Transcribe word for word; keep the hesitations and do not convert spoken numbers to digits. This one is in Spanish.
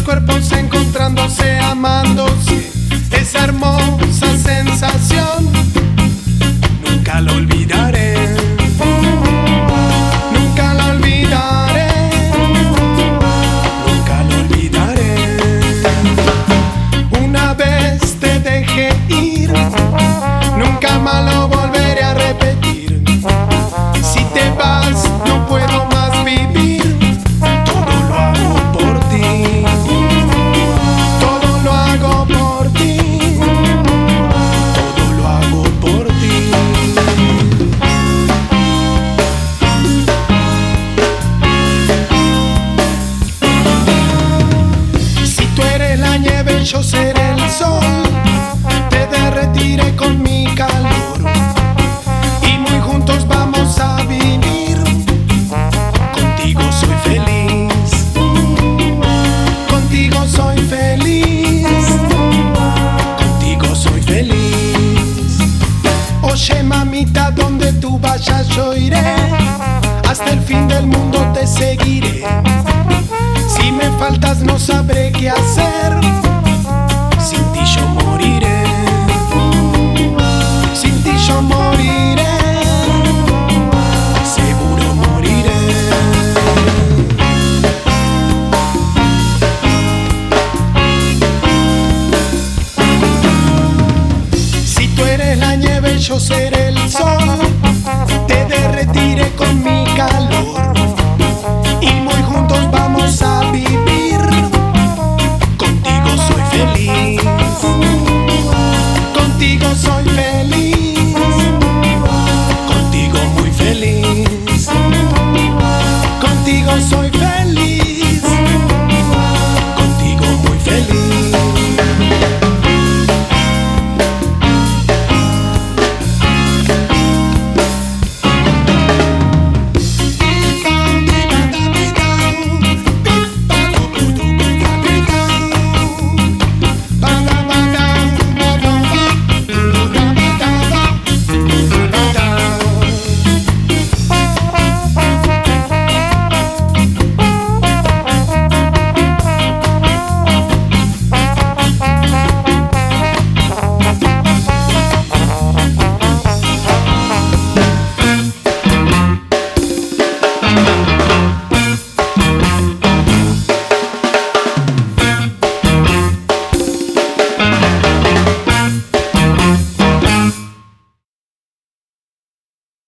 cuerpos encontrándose, amándose, esa hermosa sensación, nunca la olvidaré, nunca la olvidaré, nunca la olvidaré. Una vez te dejé ir, nunca más lo volveré a repetir. Si te vas, no puedo más vivir. Todo lo hago por ti, todo lo hago por ti, todo lo hago por ti. Si tú eres la nieve, yo seré el sol, te derretiré con mi calor y muy juntos vamos a vivir. Contigo soy feliz, contigo soy feliz, contigo soy feliz. Oye mamita, donde tú vayas yo iré, hasta el fin del mundo te seguiré. Si me faltas no sabré qué hacer, sin ti yo moriré, sin ti yo moriré, seguro moriré. Si tú eres la nieve, yo seré